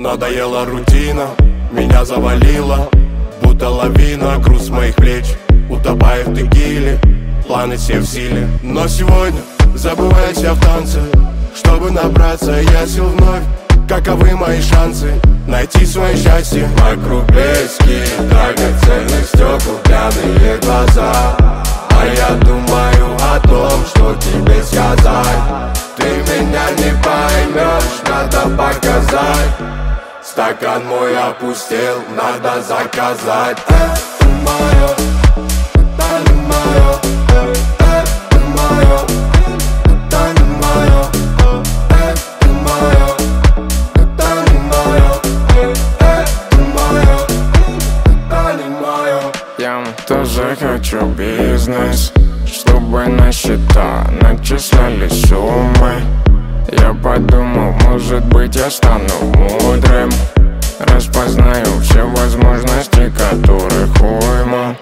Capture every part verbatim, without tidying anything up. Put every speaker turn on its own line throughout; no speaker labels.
Надоела рутина, меня завалила, будто лавина, груз моих плеч, утопая в текиле, планы все в силе. Но сегодня забываюсь я в танце, чтобы набраться я сил вновь. Каковы мои шансы найти свое счастье? Вокруг блески драгоценных стекол, пьяные глаза, а я думаю о том, что тебе сказать. Ты меня не поймешь, надо показать. Стакан мой опустел, надо заказать. Это мое, это не мое, это мое, это не мое, это мое, это не мое, это мое, это не мое.
Я тоже хочу бизнес, чтобы на счета начисляли суммы. Я подумал, может быть я стану мудрым, распознаю все возможности, которых уйма.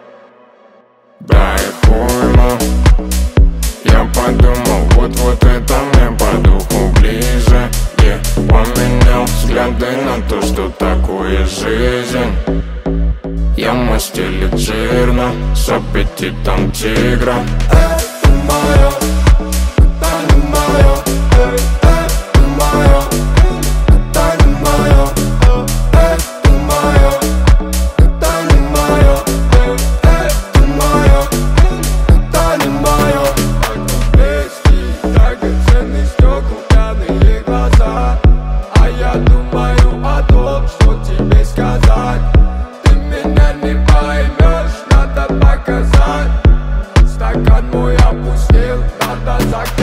Да и уйма. Я подумал, вот-вот это мне по духу ближе. Я поменял взгляды на то, что такое жизнь. Я мастилит жирно, с аппетитом тигра.
Это мое, это не мое, это мое, это не мое, это мое, это не мое, это мое, это не мое. Вокруг блески драгоценных стекол, пьяные глаза, а я думаю о том, что тебе сказать. Ты меня не поймешь, надо показать. Стакан мой опустел, надо заказать.